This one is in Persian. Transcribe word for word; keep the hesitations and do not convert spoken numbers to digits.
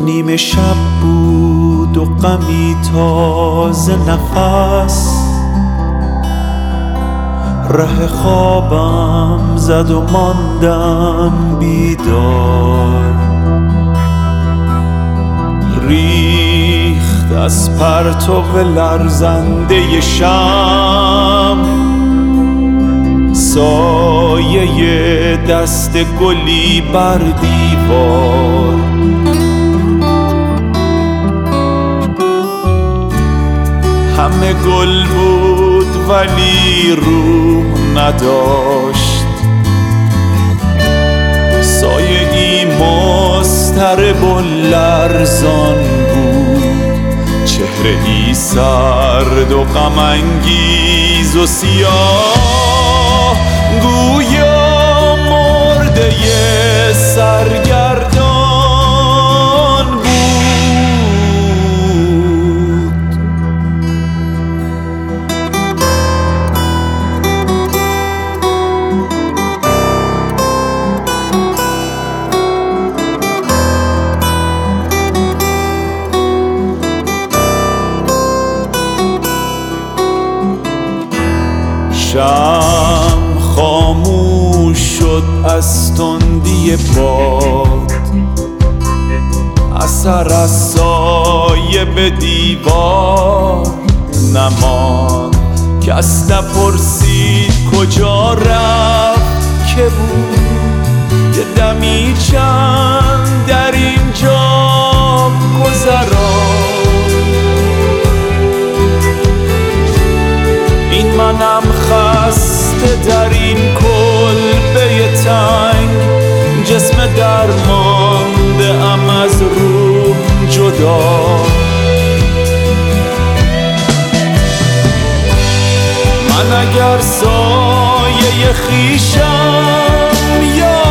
نیمه شب بود و غمی تازه نفس، ره خوابم زد و ماندم بیدار. ریخت از پرتو لرزنده شم سایه دست گلی بر دیوار. همه گل بود ولی روح نداشت، سایه ای مضطرب و لرزان بود، چهره ای سرد و غم انگیز و سیاه، گویا مرده سرگردان بود. شم خاموش شد از تندی باد، اثر از سایه به دیوار نماند. کس نپرسید کجا رفت که بود، یه دمی چند در اینجا گذران. این منم خسته در این کلبه تنگ، جسم درمانده ام از روح جدا. من اگر سایه خویشم یا